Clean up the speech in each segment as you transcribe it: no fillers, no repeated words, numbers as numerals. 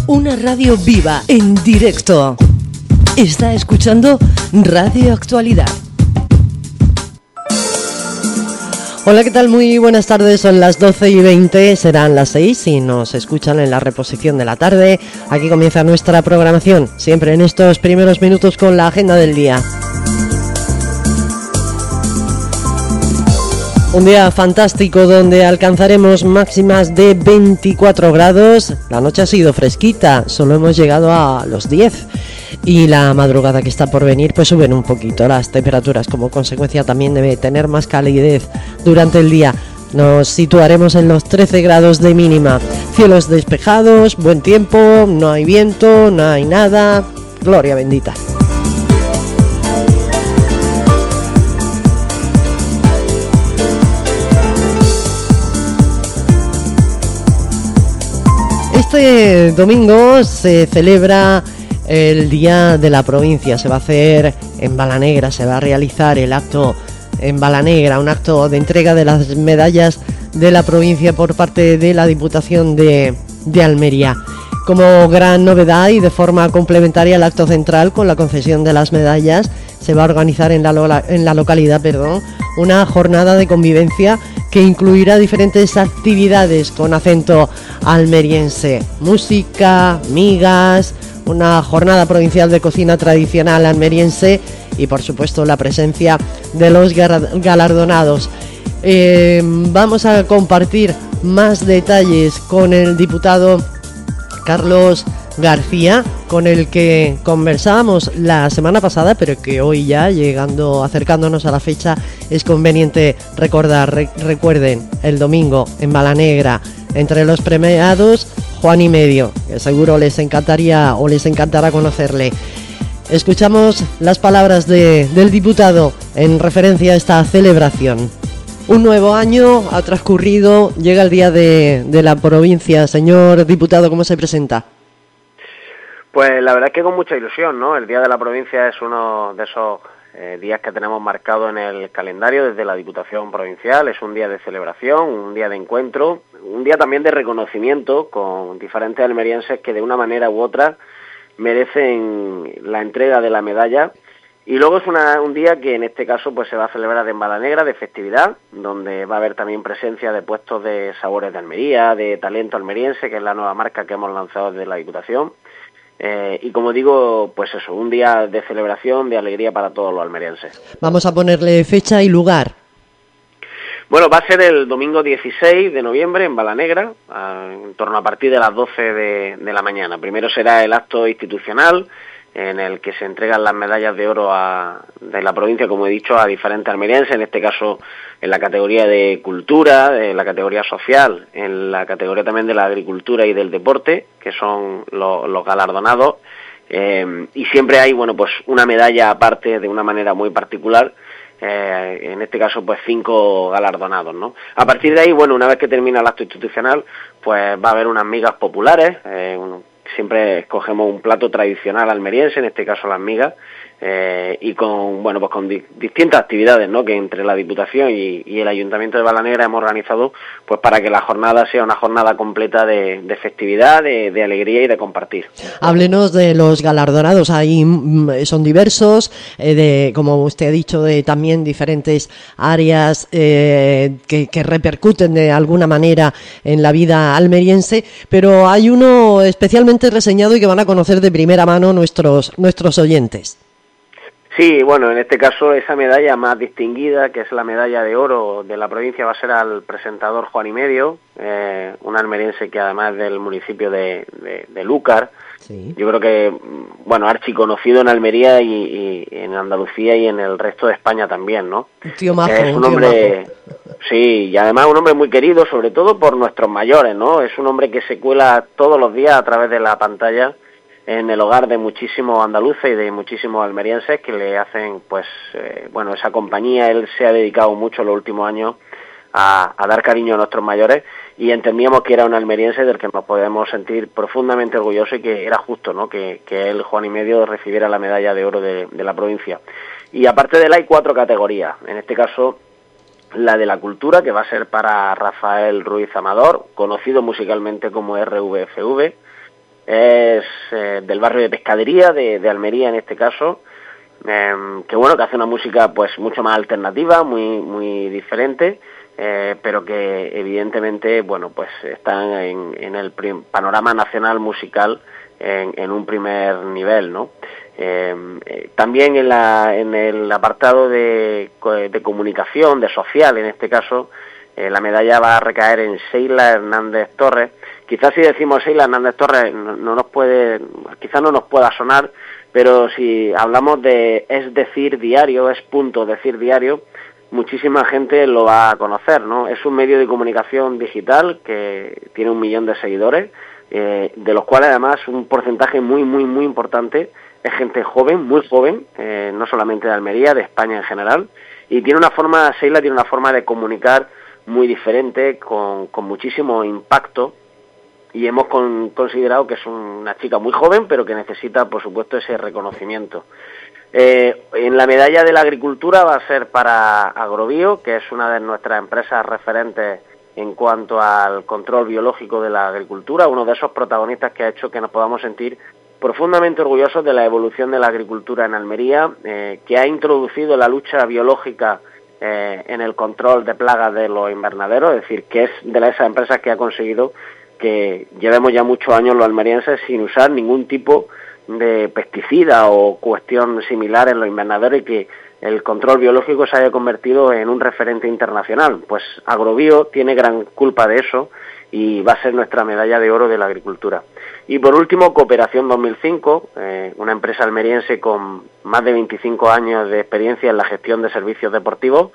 Una radio viva, en directo. Está escuchando Radio Actualidad. Hola, ¿qué tal? Muy buenas tardes, son las 12:20, serán las 6 si nos escuchan en la reposición de la tarde. Aquí comienza nuestra programación, siempre en estos primeros minutos con la agenda del día. Un día fantástico donde alcanzaremos máximas de 24 grados. La noche ha sido fresquita, solo hemos llegado a los 10. Y la madrugada que está por venir pues suben un poquito las temperaturas. Como consecuencia también debe tener más calidez durante el día. Nos situaremos en los 13 grados de mínima. Cielos despejados, buen tiempo, no hay viento, no hay nada. Gloria bendita. Este domingo se celebra el Día de la Provincia. Se va a hacer en Balanegra, se va a realizar el acto en Balanegra, un acto de entrega de las medallas de la provincia por parte de la Diputación de Almería. Como gran novedad y de forma complementaria al acto central con la concesión de las medallas, se va a organizar en la localidad, una jornada de convivencia que incluirá diferentes actividades con acento almeriense, música, migas, una jornada provincial de cocina tradicional almeriense y por supuesto la presencia de los galardonados. Vamos a compartir más detalles con el diputado Carlos García, con el que conversábamos la semana pasada, pero que hoy ya acercándonos a la fecha es conveniente recordar. Recuerden, el domingo en Balanegra, entre los premiados, Juan y Medio, que seguro les encantaría o les encantará conocerle. Escuchamos las palabras del diputado en referencia a esta celebración. Un nuevo año ha transcurrido, llega el Día de la Provincia. Señor diputado, ¿cómo se presenta? Pues la verdad es que con mucha ilusión, ¿no? El Día de la Provincia es uno de esos días que tenemos marcado en el calendario desde la Diputación Provincial. Es un día de celebración, un día de encuentro, un día también de reconocimiento con diferentes almerienses que de una manera u otra merecen la entrega de la medalla. Y luego es un día que en este caso pues se va a celebrar en Balanegra, de festividad, donde va a haber también presencia de puestos de sabores de Almería, de talento almeriense, que es la nueva marca que hemos lanzado desde la Diputación. Y como digo, pues eso, un día de celebración, de alegría para todos los almerienses. Vamos a ponerle fecha y lugar. Bueno, va a ser el domingo 16 de noviembre en Balanegra, en torno a partir de las 12 de la mañana. Primero será el acto institucional, en el que se entregan las medallas de oro de la provincia, como he dicho, a diferentes almerienses, en este caso en la categoría de cultura, en la categoría social, en la categoría también de la agricultura y del deporte, que son los galardonados, y siempre hay, pues una medalla aparte de una manera muy particular, en este caso pues 5 galardonados, ¿no? A partir de ahí, una vez que termina el acto institucional, pues va a haber unas migas populares, siempre escogemos un plato tradicional almeriense, en este caso las migas, y con distintas actividades, ¿no?, que entre la Diputación y el Ayuntamiento de Balanegra hemos organizado pues para que la jornada sea una jornada completa de festividad, de alegría y de compartir. Háblenos de los galardonados. Ahí son diversos, como usted ha dicho, de también diferentes áreas que repercuten de alguna manera en la vida almeriense, pero hay uno especialmente reseñado y que van a conocer de primera mano nuestros oyentes. Sí, en este caso esa medalla más distinguida, que es la medalla de oro de la provincia, va a ser al presentador Juan y Medio, un almeriense que además es del municipio de Lúcar. Sí. Yo creo que, archiconocido en Almería y en Andalucía y en el resto de España también, ¿no? Tío majo, es un hombre, sí, y además un hombre muy querido, sobre todo por nuestros mayores, ¿no? Es un hombre que se cuela todos los días a través de la pantalla en el hogar de muchísimos andaluces y de muchísimos almerienses que le hacen, esa compañía. Él se ha dedicado mucho en los últimos años a dar cariño a nuestros mayores y entendíamos que era un almeriense del que nos podemos sentir profundamente orgullosos y que era justo, ¿no?, que él, Juan y Medio, recibiera la medalla de oro de la provincia. Y aparte de él hay 4 categorías, en este caso la de la cultura, que va a ser para Rafael Ruiz Amador, conocido musicalmente como RVFV. del barrio de Pescadería de Almería en este caso, que bueno, que hace una música pues mucho más alternativa, muy diferente, pero que evidentemente bueno pues están en el panorama nacional musical en un primer nivel, ¿no? También en el apartado de comunicación, de social en este caso, la medalla va a recaer en Sheila Hernández Torres. Quizás si decimos Sheila Hernández Torres quizás no nos pueda sonar, pero si hablamos de Es Decir Diario, es punto Decir Diario, muchísima gente lo va a conocer, ¿no? Es un medio de comunicación digital que tiene 1 millón de seguidores, de los cuales además un porcentaje muy importante es gente joven, muy joven, no solamente de Almería, de España en general, y Sheila tiene una forma de comunicar muy diferente, con muchísimo impacto, y hemos considerado que es una chica muy joven, pero que necesita, por supuesto, ese reconocimiento. En la medalla de la agricultura va a ser para Agrobio, que es una de nuestras empresas referentes en cuanto al control biológico de la agricultura, uno de esos protagonistas que ha hecho que nos podamos sentir profundamente orgullosos de la evolución de la agricultura en Almería, que ha introducido la lucha biológica en el control de plagas de los invernaderos, es decir, que es de esas empresas que ha conseguido que llevemos ya muchos años los almerienses sin usar ningún tipo de pesticida o cuestión similar en los invernaderos, y que el control biológico se haya convertido en un referente internacional. Pues Agrobio tiene gran culpa de eso y va a ser nuestra medalla de oro de la agricultura. Y por último, Cooperación 2005, una empresa almeriense con más de 25 años de experiencia en la gestión de servicios deportivos,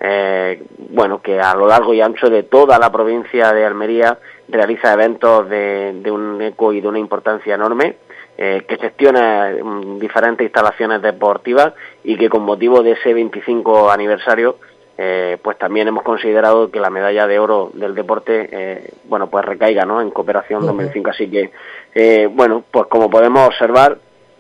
que a lo largo y ancho de toda la provincia de Almería realiza eventos de un eco y de una importancia enorme, que gestiona diferentes instalaciones deportivas, y que con motivo de ese 25 aniversario pues también hemos considerado que la medalla de oro del deporte pues recaiga, ¿no?, en Cooperación 2005. Así que pues como podemos observar,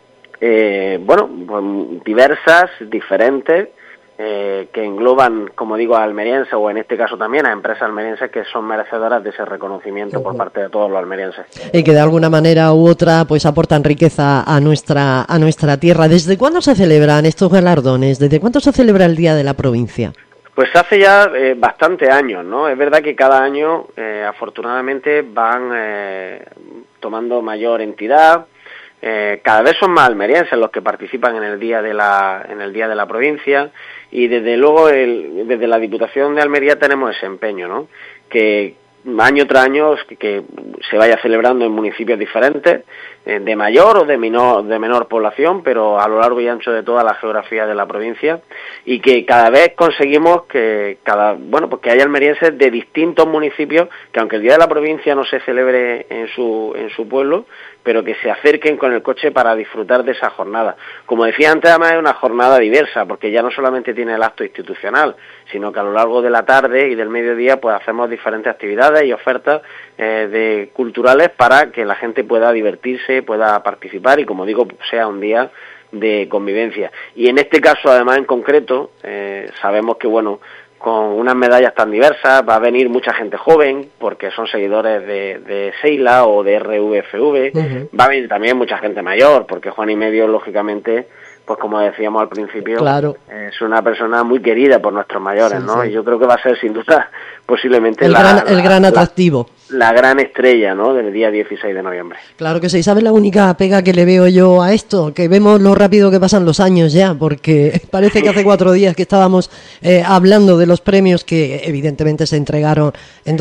pues diversas, diferentes, que engloban, como digo, a almerienses, o en este caso también a empresas almerienses que son merecedoras de ese reconocimiento por parte de todos los almerienses. Y que de alguna manera u otra pues aportan riqueza a nuestra tierra. ¿Desde cuándo se celebran estos galardones? ¿Desde cuándo se celebra el Día de la Provincia? Pues hace ya bastantes años, ¿no? Es verdad que cada año, afortunadamente, van tomando mayor entidad. Cada vez son más almerienses los que participan en el Día de la Provincia, y desde luego desde la Diputación de Almería tenemos ese empeño, ¿no?, que año tras año que se vaya celebrando en municipios diferentes, de mayor o de menor población, pero a lo largo y ancho de toda la geografía de la provincia, y que cada vez conseguimos que que haya almerienses de distintos municipios, que aunque el Día de la Provincia no se celebre en su pueblo, pero que se acerquen con el coche para disfrutar de esa jornada. Como decía antes, además es una jornada diversa, porque ya no solamente tiene el acto institucional, sino que a lo largo de la tarde y del mediodía pues hacemos diferentes actividades y ofertas culturales para que la gente pueda divertirse, pueda participar, y como digo, sea un día de convivencia. Y en este caso, además, en concreto, sabemos que con unas medallas tan diversas va a venir mucha gente joven, porque son seguidores de Sheila o de RVFV. Va a venir también mucha gente mayor, porque Juan y Medio, lógicamente, pues como decíamos al principio, claro, es una persona muy querida por nuestros mayores, ¿no? Sí. Y yo creo que va a ser, sin duda, posiblemente el gran atractivo. La gran estrella, ¿no?, del día 16 de noviembre. Claro que sí. ¿Sabes la única pega que le veo yo a esto? Que vemos lo rápido que pasan los años ya, porque parece que hace 4 días que estábamos hablando de los premios que evidentemente se entregaron en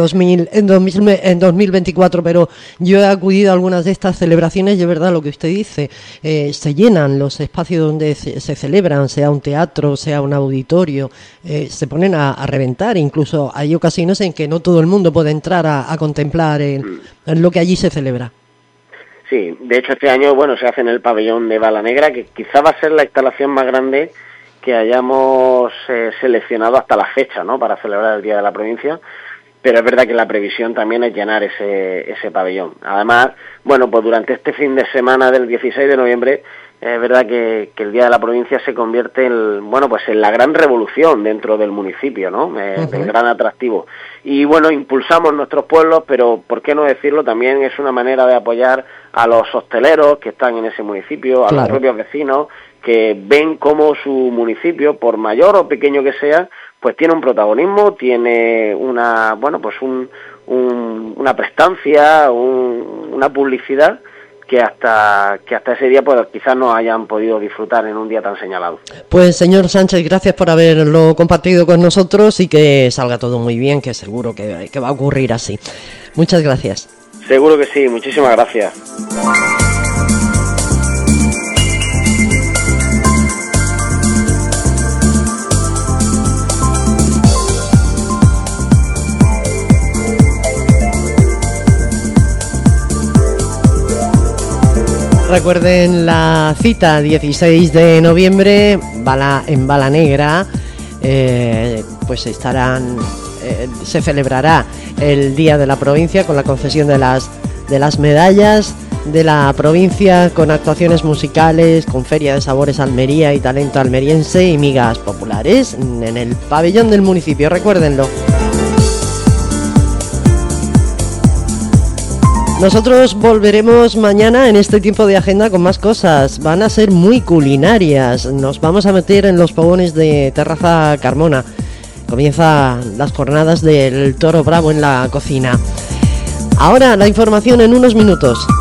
2024, pero yo he acudido a algunas de estas celebraciones y es verdad lo que usted dice, se llenan los espacios donde se celebran, sea un teatro, sea un auditorio, se ponen a reventar. Incluso hay ocasiones en que no todo el mundo puede entrar a contemplar en lo que allí se celebra. Sí, de hecho este año se hace en el pabellón de Balanegra, que quizá va a ser la instalación más grande que hayamos seleccionado hasta la fecha, ¿no?, para celebrar el Día de la Provincia. pero es verdad que la previsión también es llenar ese pabellón. Además, bueno, pues durante este fin de semana del 16 de noviembre, es verdad que el Día de la Provincia se convierte en la gran revolución dentro del municipio, ¿no? El gran atractivo. Y bueno, impulsamos nuestros pueblos, pero ¿por qué no decirlo? También es una manera de apoyar a los hosteleros que están en ese municipio, a los propios vecinos, que ven cómo su municipio, por mayor o pequeño que sea, pues tiene un protagonismo, tiene una prestancia, una publicidad que hasta ese día pues quizás no hayan podido disfrutar en un día tan señalado. Pues señor Sánchez, gracias por haberlo compartido con nosotros y que salga todo muy bien, que seguro que va a ocurrir así. Muchas gracias. Seguro que sí, muchísimas gracias. Recuerden la cita, 16 de noviembre, en Balanegra, pues se celebrará el Día de la Provincia con la concesión de las medallas de la provincia, con actuaciones musicales, con feria de sabores Almería y talento almeriense y migas populares en el pabellón del municipio, recuérdenlo. Nosotros volveremos mañana en este tiempo de agenda con más cosas. Van a ser muy culinarias. Nos vamos a meter en los fogones de Terraza Carmona. Comienzan las jornadas del Toro Bravo en la cocina. Ahora la información en unos minutos.